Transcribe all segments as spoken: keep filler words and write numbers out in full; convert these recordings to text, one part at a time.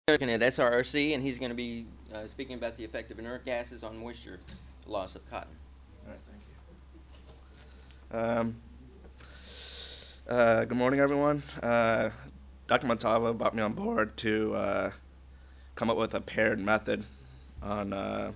Looking at S R R C, and he's going to be uh, speaking about the effect of inert gases on moisture loss of cotton. All right, thank you. Um, uh, good morning, everyone. Uh, Doctor Montava brought me on board to uh, come up with a paired method on uh,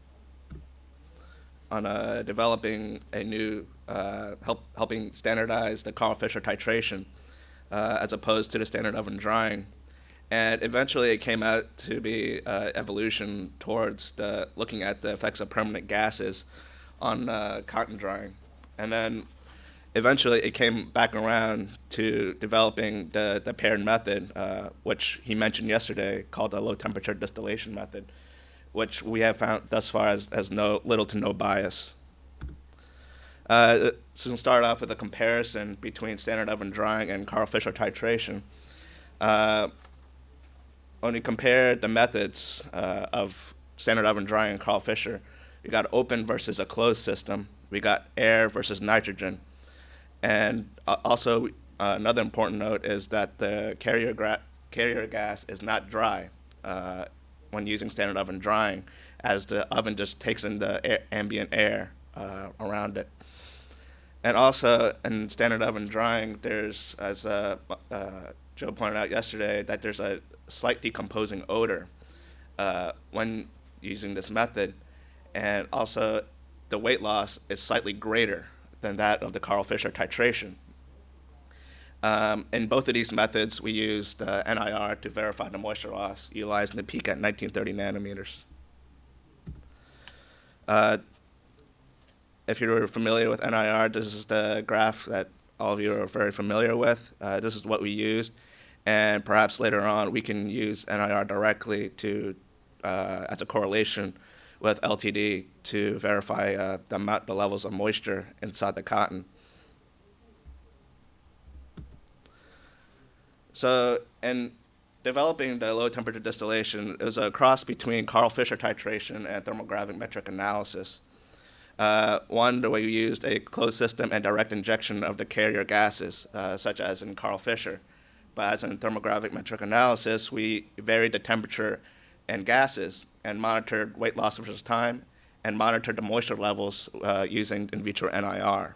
on uh, developing a new uh, help helping standardize the Carl Fisher titration uh, as opposed to the standard oven drying. And eventually, it came out to be uh, evolution towards the, looking at the effects of permanent gases on uh, cotton drying. And then eventually, it came back around to developing the, the paired method, uh, which he mentioned yesterday, called the low temperature distillation method, which we have found thus far has, has no little to no bias. Uh, so we'll start off with a comparison between standard oven drying and Carl Fisher titration. Uh, when we compare the methods uh, of standard oven drying and Carl Fisher, we got open versus a closed system. We got air versus nitrogen. And uh, also, uh, another important note is that the carrier, gra- carrier gas is not dry uh, when using standard oven drying, as the oven just takes in the air, ambient air uh, around it. And also, in standard oven drying, there's, as uh, uh, Joe pointed out yesterday, that there's a slight decomposing odor uh, when using this method. And also, the weight loss is slightly greater than that of the Carl Fisher titration. Um, in both of these methods, we used uh, N I R to verify the moisture loss, utilizing the peak at nineteen thirty nanometers. Uh, if you're familiar with N I R, this is the graph that all of you are very familiar with. Uh, this is what we used, and perhaps later on we can use N I R directly to uh, as a correlation with L T D to verify uh, the amount, the levels of moisture inside the cotton. So, in developing the low temperature distillation, it was a cross between Carl Fisher titration and thermogravimetric analysis. Uh, one, the way we used a closed system and direct injection of the carrier gases, uh, such as in Carl Fisher. But as in thermogravimetric analysis, we varied the temperature and gases and monitored weight loss versus time and monitored the moisture levels uh, using in vitro N I R.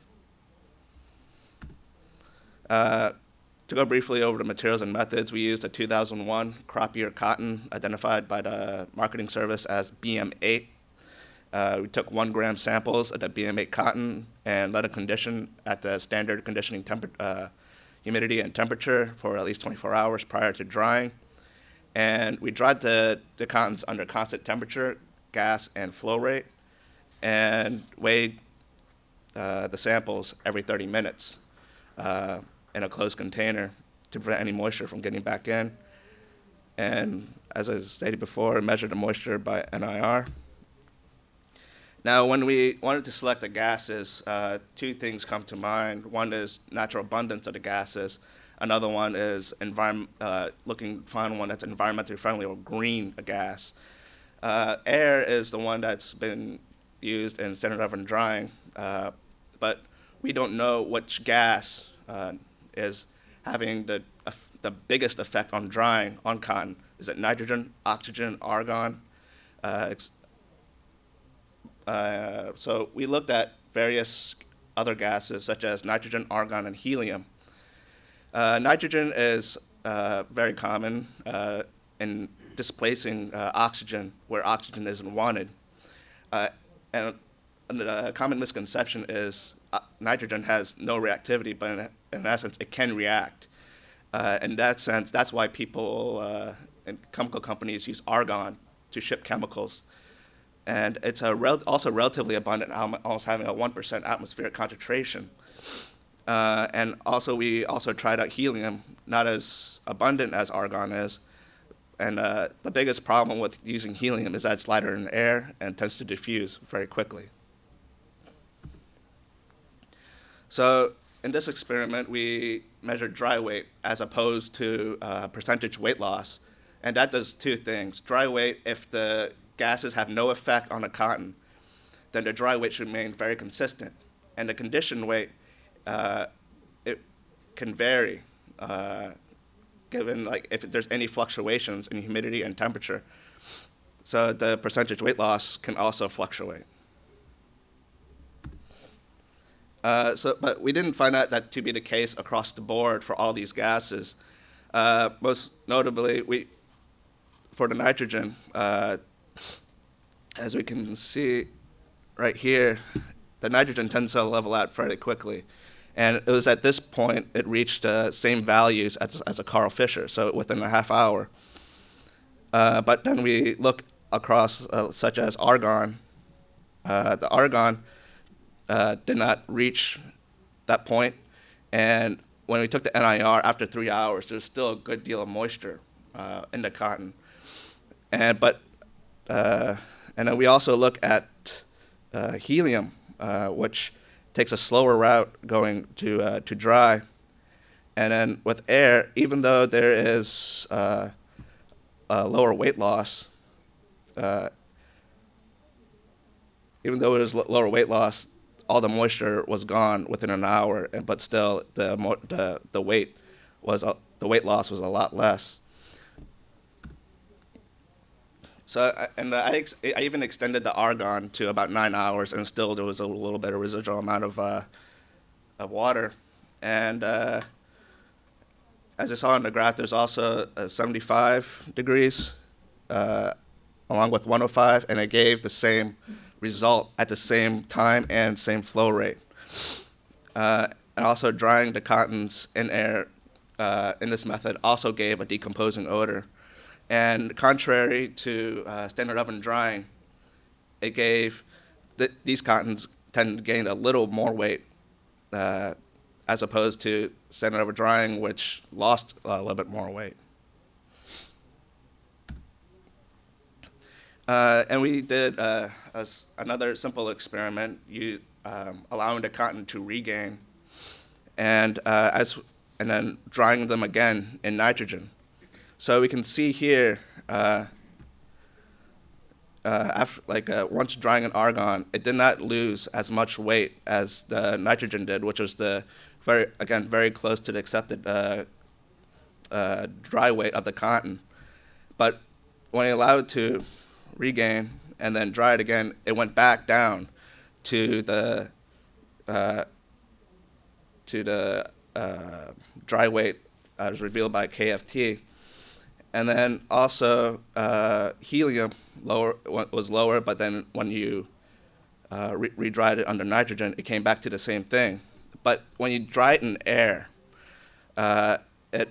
Uh, to go briefly over the materials and methods, we used a two thousand one crop year cotton identified by the marketing service as B M eight. Uh, we took one gram samples of the B M eight cotton and let it condition at the standard conditioning temper- uh, humidity and temperature for at least twenty-four hours prior to drying. And we dried the, the cottons under constant temperature, gas, and flow rate, and weighed uh, the samples every thirty minutes uh, in a closed container to prevent any moisture from getting back in. And as I stated before, measured the moisture by N I R. Now, when we wanted to select the gases, uh, two things come to mind. One is natural abundance of the gases. Another one is environment, uh, looking to find one that's environmentally friendly or green a gas. Uh, air is the one that's been used in standard oven drying, uh, but we don't know which gas uh, is having the uh, the biggest effect on drying on cotton. Is it nitrogen, oxygen, argon? Uh, uh, so we looked at various other gases such as nitrogen, argon, and helium. Uh, nitrogen is uh, very common uh, in displacing uh, oxygen where oxygen isn't wanted. Uh, and a common misconception is uh, nitrogen has no reactivity, but in, in essence, it can react. Uh, in that sense, that's why people uh, and chemical companies use argon to ship chemicals. And it's a rel- also relatively abundant, almost having a one percent atmospheric concentration. Uh, and also, we also tried out helium, not as abundant as argon is. And uh, the biggest problem with using helium is that it's lighter in air and tends to diffuse very quickly. So in this experiment, we measured dry weight as opposed to uh, percentage weight loss. And that does two things. Dry weight, if the gases have no effect on the cotton, then the dry weight should remain very consistent. And the conditioned weight, uh, it can vary. Uh, given like if there's any fluctuations in humidity and temperature. So the percentage weight loss can also fluctuate. Uh, so, but we didn't find out that to be the case across the board for all these gases. Uh, most notably, we for the nitrogen, uh, as we can see right here, the nitrogen tends to level out fairly quickly. And it was at this point it reached uh, same values as, as a Carl Fisher, so within a half hour. Uh, but then we look across, uh, such as argon. Uh, the argon uh, did not reach that point, and when we took the N I R after three hours, there was still a good deal of moisture uh, in the cotton. And but uh, and then we also look at uh, helium, uh, which takes a slower route going to uh, to dry. And then with air, even though there is uh, a lower weight loss, uh, even though it was lower weight loss, all the moisture was gone within an hour. And but still, the mo the the weight was uh, the weight loss was a lot less. So and I, ex I even extended the argon to about nine hours, and still there was a little bit of residual amount of uh, of water. And uh, as I saw in the graph, there's also uh, seventy-five degrees uh, along with one oh five, and it gave the same result at the same time and same flow rate. Uh, and also drying the cottons in air uh, in this method also gave a decomposing odor. And contrary to uh, standard oven drying, it gave th these cottons tend to gain a little more weight uh, as opposed to standard oven drying, which lost a little bit more weight. Uh, and we did uh, a, another simple experiment, you, um, allowing the cotton to regain, and uh, as and then drying them again in nitrogen. So we can see here, uh, uh, after, like uh, once drying in argon, it did not lose as much weight as the nitrogen did, which was the very again very close to the accepted uh, uh, dry weight of the cotton. But when you allow it to regain and then dry it again, it went back down to the uh, to the uh, dry weight as revealed by K F T. And then also uh, helium lower was lower, but then when you uh, re redried it under nitrogen, it came back to the same thing. But when you dry it in air, uh, it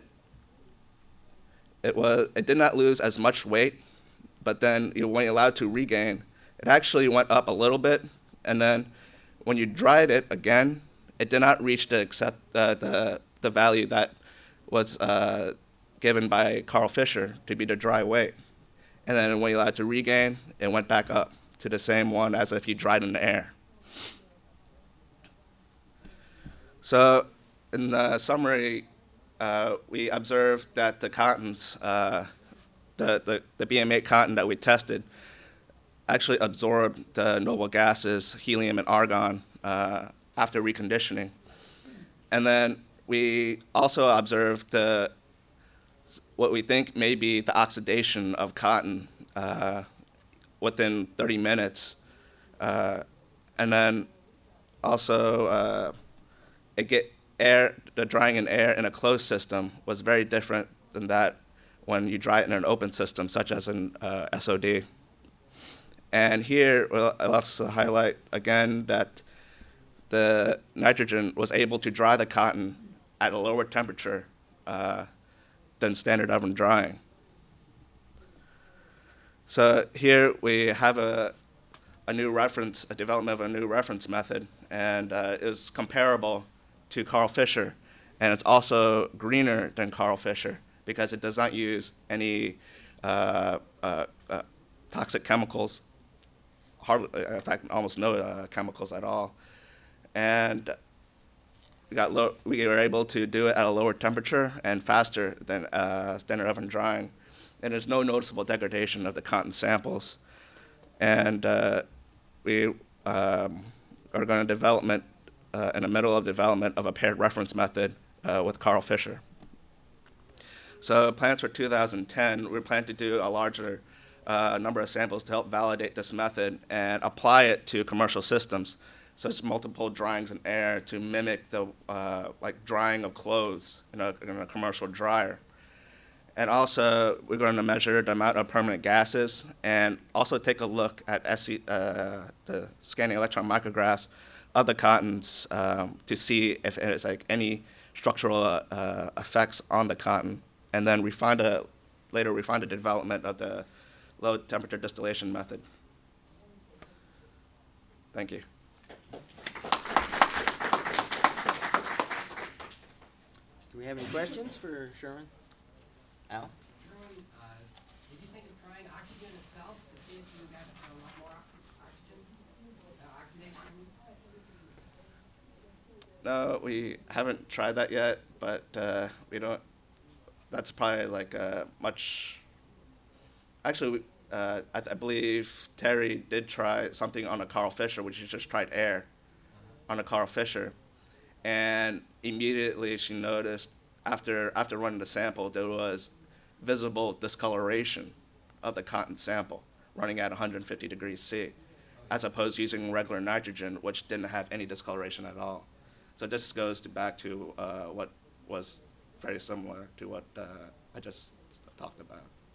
it was it did not lose as much weight. But then you know, when you allowed it to regain, it actually went up a little bit. And then when you dried it again, it did not reach the accept uh, the the value that was uh, given by Carl Fisher to be the dry weight. And then when you allowed it to regain, it went back up to the same one as if you dried in the air. So in the summary, uh, we observed that the cottons, uh, the, the, the B M eight cotton that we tested, actually absorbed the noble gases, helium and argon, uh, after reconditioning. And then we also observed the what we think may be the oxidation of cotton uh, within thirty minutes. Uh, and then also uh, it get air, the drying in air in a closed system was very different than that when you dry it in an open system, such as in uh, S O D. And here I'll also highlight again that the nitrogen was able to dry the cotton at a lower temperature uh, than standard oven drying. So here we have a, a new reference, a development of a new reference method, and uh, is comparable to Carl Fisher, and it's also greener than Carl Fisher because it does not use any uh, uh, uh, toxic chemicals, hardly, in fact, almost no uh, chemicals at all. And we got low, we were able to do it at a lower temperature and faster than uh, standard oven drying. And there's no noticeable degradation of the cotton samples. And uh, we um, are going to development uh, in the middle of development of a paired reference method uh, with Carl Fisher. So plans for two thousand ten, we plan to do a larger uh, number of samples to help validate this method and apply it to commercial systems, such as multiple dryings in air to mimic the uh, like drying of clothes in a, in a commercial dryer. And also, we're going to measure the amount of permanent gases and also take a look at S C, uh, the scanning electron micrographs of the cottons um, to see if there's like any structural uh, effects on the cotton. And then refine the, later refine the development of the low temperature distillation method. Thank you. Do we have any questions for Sherman? Al? Sherman, uh, did you think of trying oxygen itself to see if you got a lot more oxy- oxygen, uh, oxidation? No, we haven't tried that yet, but uh, we don't. That's probably like a much. Actually, uh, I, I believe Terry did try something on a Carl Fisher, which she just tried air on a Carl Fisher, and immediately she noticed after after running the sample there was visible discoloration of the cotton sample running at one hundred fifty degrees C, as opposed to using regular nitrogen, which didn't have any discoloration at all. So this goes to back to uh, what was very similar to what uh, I just talked about.